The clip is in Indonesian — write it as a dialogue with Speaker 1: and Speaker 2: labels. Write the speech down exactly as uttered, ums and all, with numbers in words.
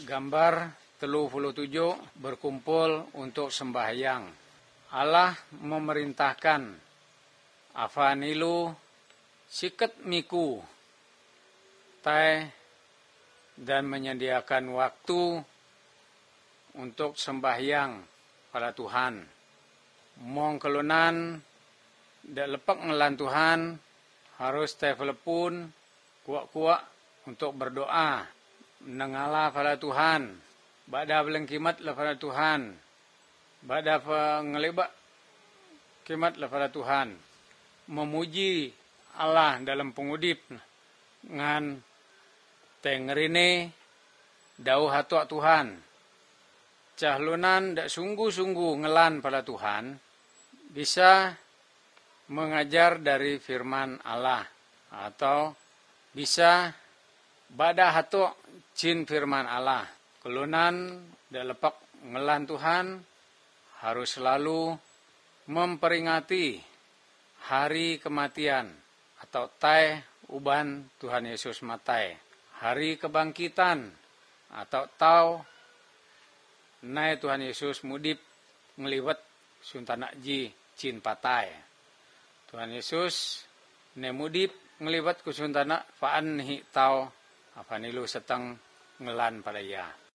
Speaker 1: Gambar telu puluh tujuh berkumpul untuk sembahyang. Allah memerintahkan afanilu siket miku tai dan menyediakan waktu untuk sembahyang pada Tuhan. Mong kelunan dak lepak ngelan Tuhan harus telepon kuak-kuak untuk berdoa menengala pada Tuhan. Bada beleng kimat lah pada Tuhan. Bada pengelibak kimat lah pada Tuhan. Memuji Allah dalam pengudip ngan tengerine dau hatua Tuhan. Cahlunan dak sungguh-sungguh ngelan pada Tuhan bisa mengajar dari firman Allah atau bisa bada hatua jin firman Allah. Kelunan dak lepak ngelan Tuhan harus selalu memperingati hari kematian atau tai uban Tuhan Yesus matai. Hari kebangkitan atau tau nai Tuhan Yesus mudip ngeliwat suntanak ji cin patai. Tuhan Yesus ne mudip ngeliwat kusuntanak faan hi tau apa nilu seteng ngelan pada ya.